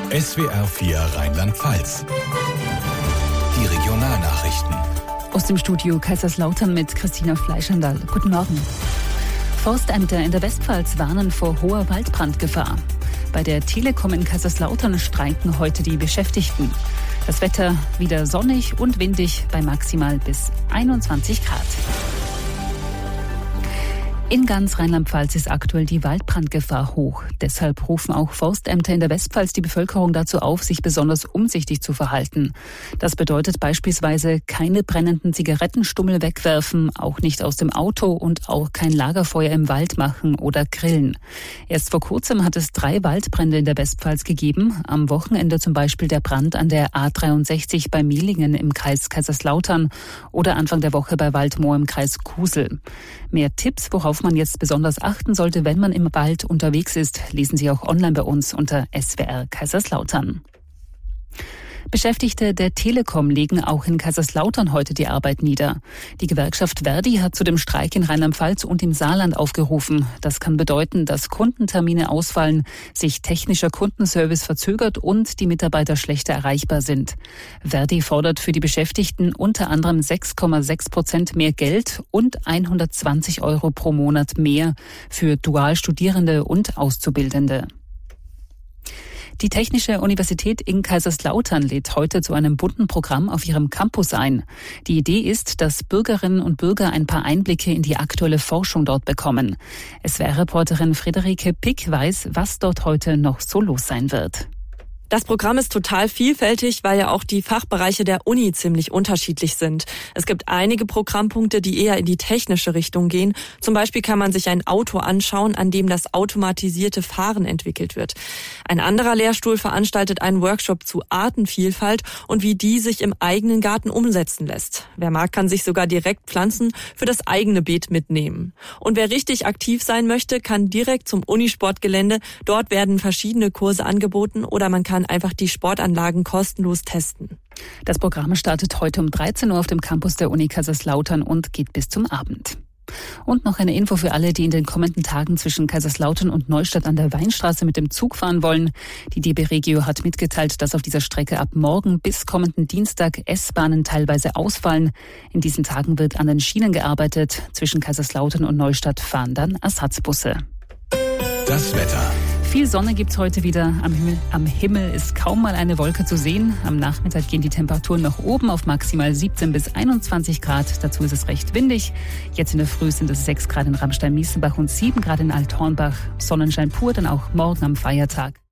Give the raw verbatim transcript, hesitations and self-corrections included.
S W R vier Rheinland-Pfalz. Die Regionalnachrichten. Aus dem Studio Kaiserslautern mit Christina Fleischandal. Guten Morgen. Forstämter in der Westpfalz warnen vor hoher Waldbrandgefahr. Bei der Telekom in Kaiserslautern streiken heute die Beschäftigten. Das Wetter wieder sonnig und windig bei maximal bis einundzwanzig Grad. In ganz Rheinland-Pfalz ist aktuell die Waldbrandgefahr hoch. Deshalb rufen auch Forstämter in der Westpfalz die Bevölkerung dazu auf, sich besonders umsichtig zu verhalten. Das bedeutet beispielsweise keine brennenden Zigarettenstummel wegwerfen, auch nicht aus dem Auto und auch kein Lagerfeuer im Wald machen oder grillen. Erst vor kurzem hat es drei Waldbrände in der Westpfalz gegeben. Am Wochenende zum Beispiel der Brand an der A dreiundsechzig bei Mehlingen im Kreis Kaiserslautern oder Anfang der Woche bei Waldmoor im Kreis Kusel. Mehr Tipps, worauf man jetzt besonders achten sollte, wenn man im Wald unterwegs ist, lesen Sie auch online bei uns unter S W R Kaiserslautern. Beschäftigte der Telekom legen auch in Kaiserslautern heute die Arbeit nieder. Die Gewerkschaft Verdi hat zu dem Streik in Rheinland-Pfalz und im Saarland aufgerufen. Das kann bedeuten, dass Kundentermine ausfallen, sich technischer Kundenservice verzögert und die Mitarbeiter schlechter erreichbar sind. Verdi fordert für die Beschäftigten unter anderem sechs Komma sechs Prozent mehr Geld und hundertzwanzig Euro pro Monat mehr für Dualstudierende und Auszubildende. Die Technische Universität in Kaiserslautern lädt heute zu einem bunten Programm auf ihrem Campus ein. Die Idee ist, dass Bürgerinnen und Bürger ein paar Einblicke in die aktuelle Forschung dort bekommen. S W R-Reporterin Friederike Pick weiß, was dort heute noch so los sein wird. Das Programm ist total vielfältig, weil ja auch die Fachbereiche der Uni ziemlich unterschiedlich sind. Es gibt einige Programmpunkte, die eher in die technische Richtung gehen. Zum Beispiel kann man sich ein Auto anschauen, an dem das automatisierte Fahren entwickelt wird. Ein anderer Lehrstuhl veranstaltet einen Workshop zu Artenvielfalt und wie die sich im eigenen Garten umsetzen lässt. Wer mag, kann sich sogar direkt Pflanzen für das eigene Beet mitnehmen. Und wer richtig aktiv sein möchte, kann direkt zum Unisportgelände. Dort werden verschiedene Kurse angeboten oder man kann einfach die Sportanlagen kostenlos testen. Das Programm startet heute um dreizehn Uhr auf dem Campus der Uni Kaiserslautern und geht bis zum Abend. Und noch eine Info für alle, die in den kommenden Tagen zwischen Kaiserslautern und Neustadt an der Weinstraße mit dem Zug fahren wollen. Die D B Regio hat mitgeteilt, dass auf dieser Strecke ab morgen bis kommenden Dienstag S-Bahnen teilweise ausfallen. In diesen Tagen wird an den Schienen gearbeitet. Zwischen Kaiserslautern und Neustadt fahren dann Ersatzbusse. Das Wetter. Viel Sonne gibt's heute wieder. Am Himmel, am Himmel ist kaum mal eine Wolke zu sehen. Am Nachmittag gehen die Temperaturen nach oben auf maximal siebzehn bis einundzwanzig Grad. Dazu ist es recht windig. Jetzt in der Früh sind es sechs Grad in Ramstein-Miesenbach und sieben Grad in Althornbach. Sonnenschein pur, dann auch morgen am Feiertag.